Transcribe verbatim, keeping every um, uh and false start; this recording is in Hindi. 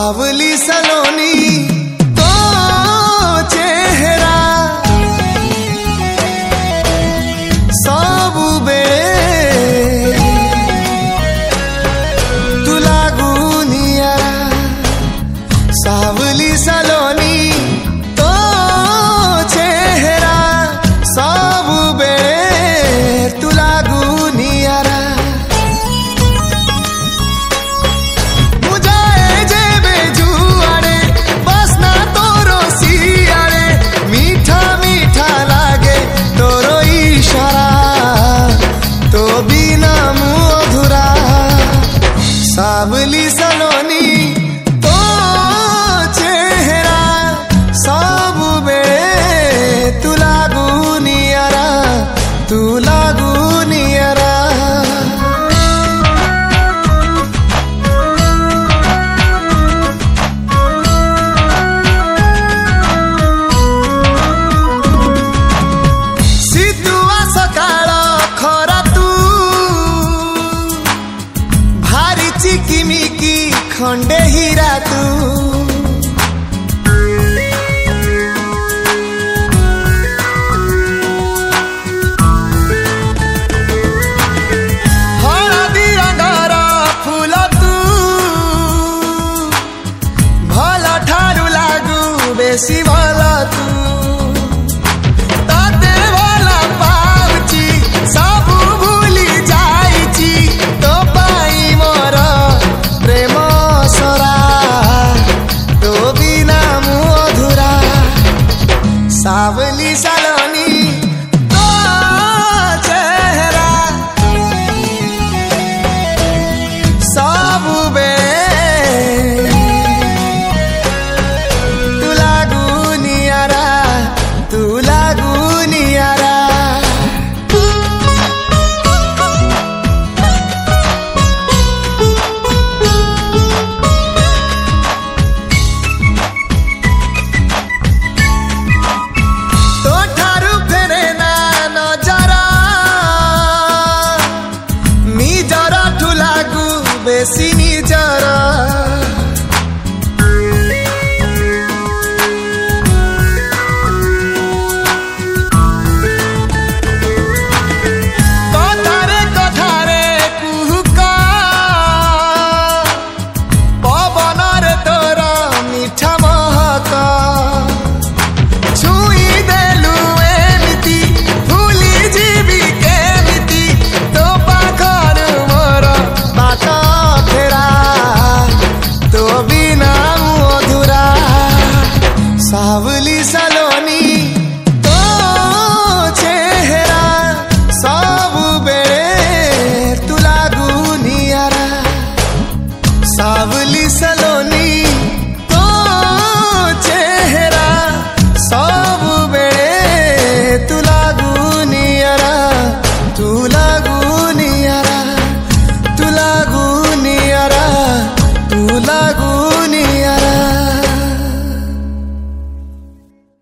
सावली सलोनी तो चेहरा सबु बेले तू लागू नियारा सावली सलोनी तो चेहरा सबु बेले तू लागू नियारा सावली सलोनी तो चेहरा सबु बेले तू लागू नियारा तू लागू नियारा शीतुआ सकाळ खरा तू भारी चिकिमिकी खंडे हीरा तू हळदी रंगर फूल तू भल ठारू लागू बेसी भल तू।